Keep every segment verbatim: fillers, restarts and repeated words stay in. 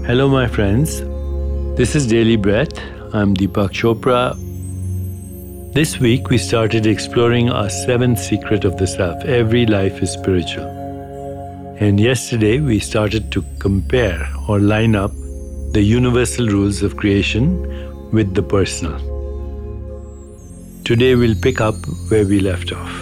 Hello, my friends. This is Daily Breath. I'm Deepak Chopra. This week, we started exploring our seventh secret of the self. Every life is spiritual. And yesterday, we started to compare or line up the universal rules of creation with the personal. Today, we'll pick up where we left off.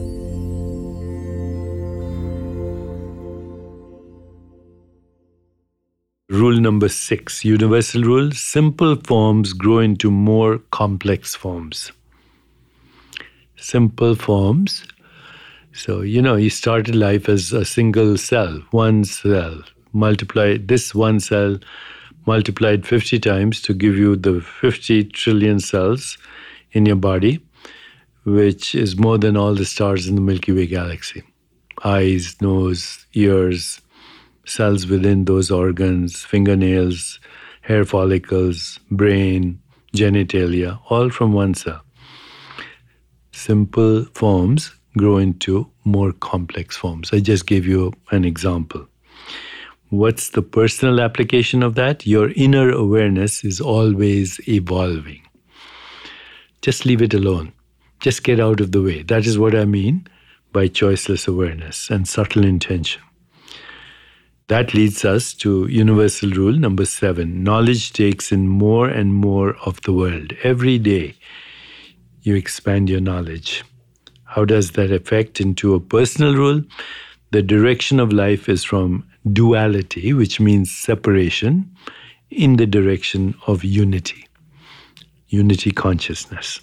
Rule number six, universal rule, simple forms grow into more complex forms. Simple forms. So, you know, you started life as a single cell, one cell. Multiply this one cell, multiplied fifty times to give you the fifty trillion cells in your body, which is more than all the stars in the Milky Way galaxy. Eyes, nose, ears, cells within those organs, fingernails, hair follicles, brain, genitalia, all from one cell. Simple forms grow into more complex forms. I just gave you an example. What's the personal application of that? Your inner awareness is always evolving. Just leave it alone. Just get out of the way. That is what I mean by choiceless awareness and subtle intention. That leads us to universal rule number seven. Knowledge takes in more and more of the world. Every day, you expand your knowledge. How does that affect into a personal rule? The direction of life is from duality, which means separation, in the direction of unity, unity consciousness.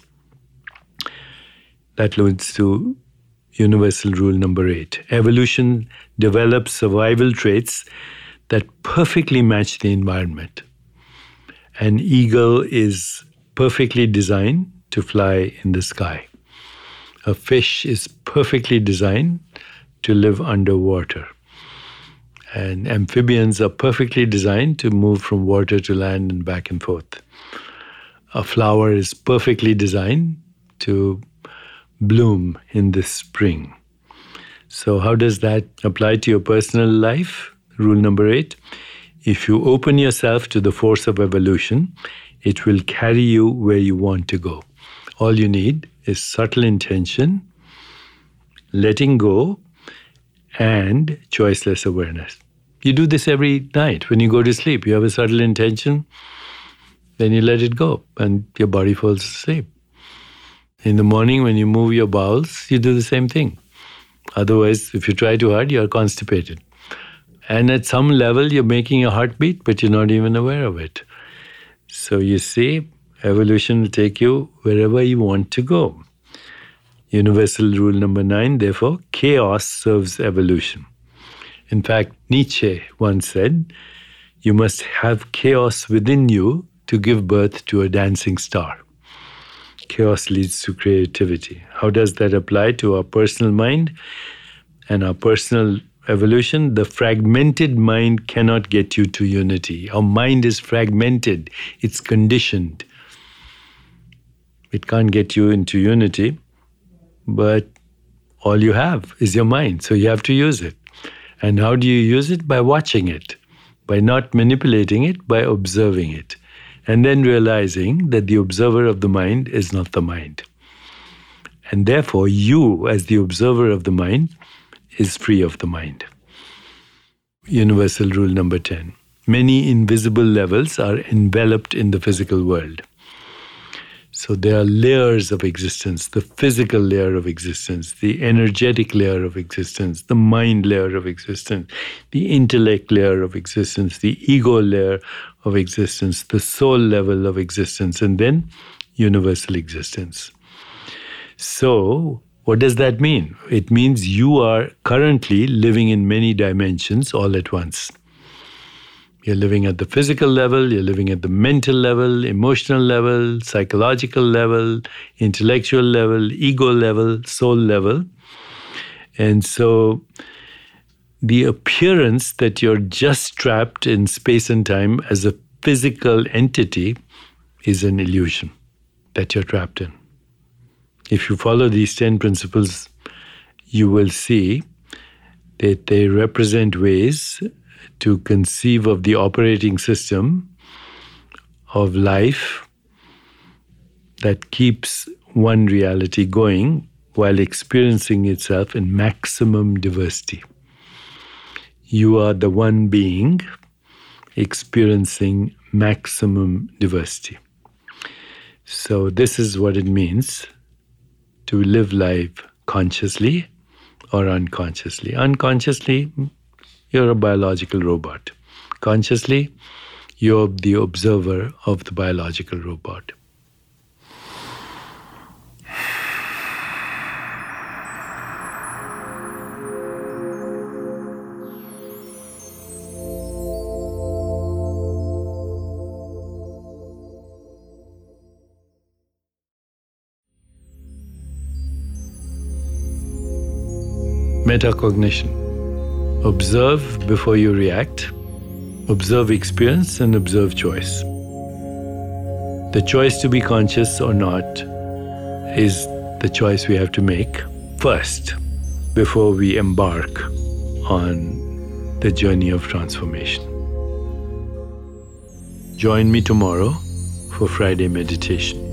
That leads to universal rule number eight. Evolution develops survival traits that perfectly match the environment. An eagle is perfectly designed to fly in the sky. A fish is perfectly designed to live underwater. And amphibians are perfectly designed to move from water to land and back and forth. A flower is perfectly designed to bloom in the spring. So how does that apply to your personal life? Rule number eight. If you open yourself to the force of evolution, it will carry you where you want to go. All you need is subtle intention, letting go, and choiceless awareness. You do this every night. When you go to sleep, you have a subtle intention, then you let it go, and your body falls asleep. In the morning, when you move your bowels, you do the same thing. Otherwise, if you try too hard, you're constipated. And at some level, you're making a heartbeat, but you're not even aware of it. So you see, evolution will take you wherever you want to go. Universal rule number nine, therefore, chaos serves evolution. In fact, Nietzsche once said, you must have chaos within you to give birth to a dancing star. Chaos leads to creativity. How does that apply to our personal mind and our personal evolution? The fragmented mind cannot get you to unity. Our mind is fragmented. It's conditioned. It can't get you into unity, but all you have is your mind, so you have to use it. And how do you use it? By watching it, by not manipulating it, by observing it. And then realizing that the observer of the mind is not the mind. And therefore, you, as the observer of the mind, is free of the mind. Universal rule number ten. Many invisible levels are enveloped in the physical world. So there are layers of existence, the physical layer of existence, the energetic layer of existence, the mind layer of existence, the intellect layer of existence, the ego layer of existence, the soul level of existence, and then universal existence. So what does that mean? It means you are currently living in many dimensions all at once. You're living at the physical level, you're living at the mental level, emotional level, psychological level, intellectual level, ego level, soul level. And so the appearance that you're just trapped in space and time as a physical entity is an illusion that you're trapped in. If you follow these ten principles, you will see that they represent ways to conceive of the operating system of life that keeps one reality going while experiencing itself in maximum diversity. You are the one being experiencing maximum diversity. So this is what it means to live life consciously or unconsciously. Unconsciously, you're a biological robot. Consciously, you're the observer of the biological robot. Metacognition. Observe before you react. Observe experience and observe choice. The choice to be conscious or not is the choice we have to make first before we embark on the journey of transformation. Join me tomorrow for Friday meditation.